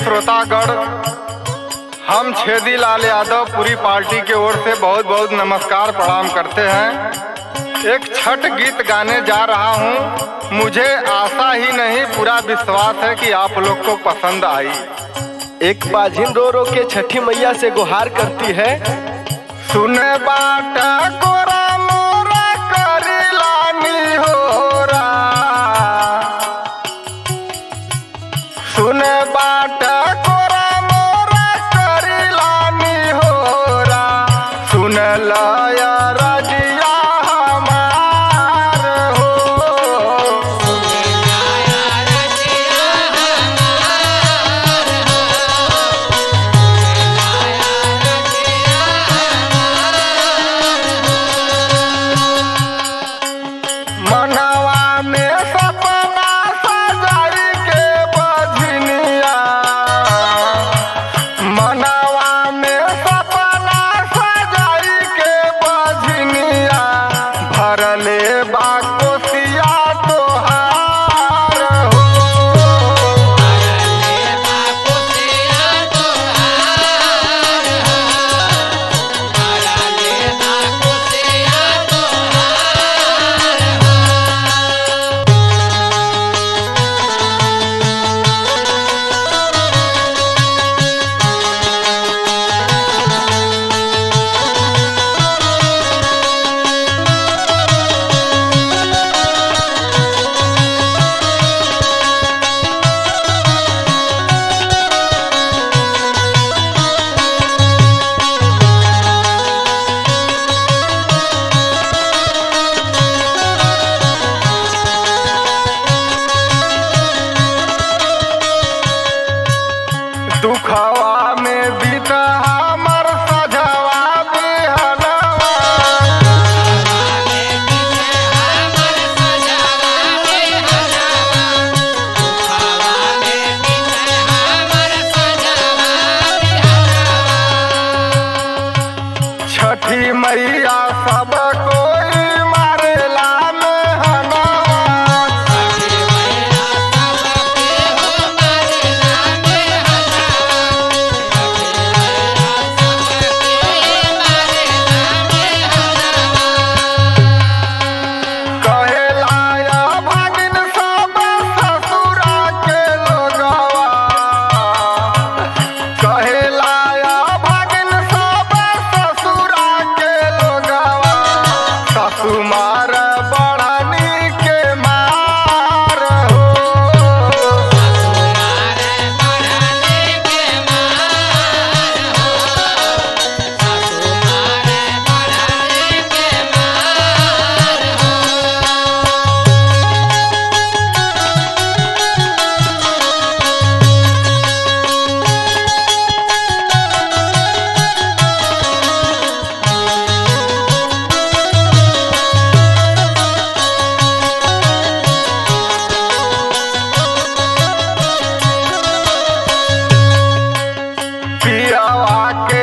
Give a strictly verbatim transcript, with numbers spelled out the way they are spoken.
श्रोतागण, हम छेदी लाल यादव पूरी पार्टी की ओर से बहुत बहुत नमस्कार प्रणाम करते हैं। एक छठ गीत गाने जा रहा हूँ। मुझे आशा ही नहीं पूरा विश्वास है कि आप लोग को पसंद आई। एक बाझिन रो रो के छठी मैया से गुहार करती है। सुने बाटा कोरा मोरा करी लानी होरा, सुने बाटा कोरा मोरा करी लानी होरा, सुन लाया रजिया हमार हो। मनवा में सपना सजाई के बजनिया, मनवा में सपना सजाई के बजनिया, भरले बा कोसिया तोहार हो। दुखवा में बीता हमर सजवा बिहनवा, छठी मैया सब कोई मारेला मेहनवा। कहेलाया भागिन सब ससुरा के लोगवा, कहेलाया भागिन सब ससुरा के लोगवा, सासु मार बड़नी के मार हो। पियवा के